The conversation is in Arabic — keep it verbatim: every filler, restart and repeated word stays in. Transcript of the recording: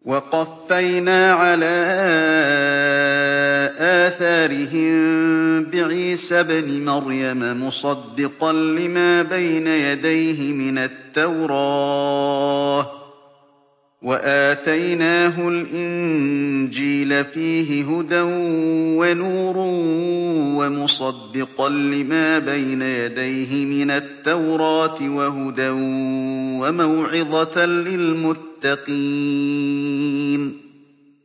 وَقَفَّيْنَا عَلَىٰ آثَارِهِم بِعِيسَى ابْنِ مَرْيَمَ مُصَدِّقًا لِّمَا بَيْنَ يَدَيْهِ مِنَ التَّوْرَاةِ وَآتَيْنَاهُ الْإِنجِيلَ فِيهِ هُدًى وَنُورٌ وَمُصَدِّقًا لِّمَا بَيْنَ يَدَيْهِ مِنَ التَّوْرَاةِ وَهُدًى وَمَوْعِظَةً لِّلْمُتَّقِينَ